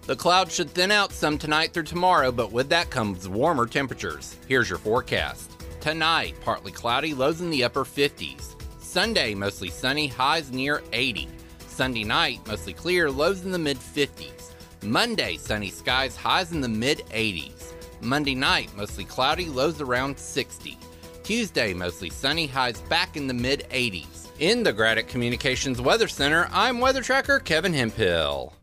The clouds should thin out some tonight through tomorrow, but with that comes warmer temperatures. Here's your forecast. Tonight, partly cloudy, lows in the upper 50s. Sunday, mostly sunny, highs near 80. Sunday night, mostly clear, lows in the mid-50s. Monday, sunny skies, highs in the mid-80s. Monday night, mostly cloudy, lows around 60. Tuesday, mostly sunny, highs back in the mid-80s. In the Graddick Communications Weather Center, I'm Weather Tracker Kevin Hemphill.